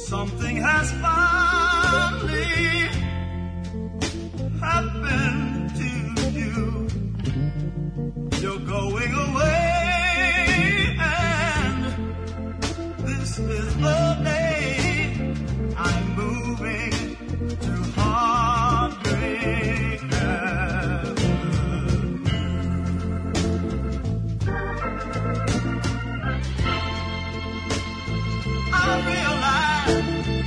Something has finally happened to you. You're going away, and this is the day I'm moving to Heartbreak Avenue. I realize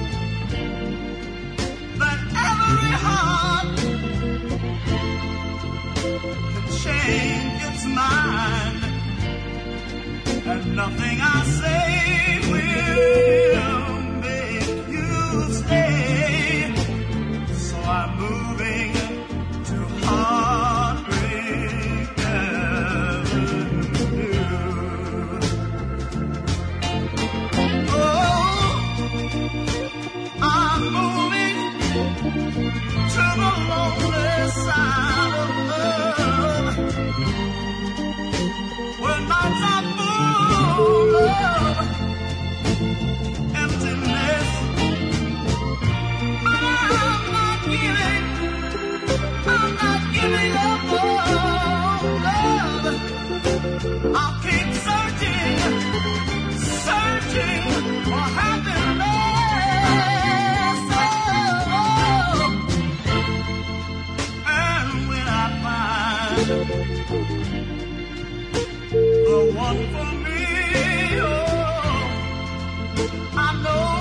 that every heart can change its mind, and nothing I say will make you stay. So I'm moving to Heartbreak Avenue. Oh, I'm moving to the lonely side of love, where nights are full of emptiness. But I'm not giving up on love. I'll keep searching for happiness. Oh, and when I find the one for me, oh, I know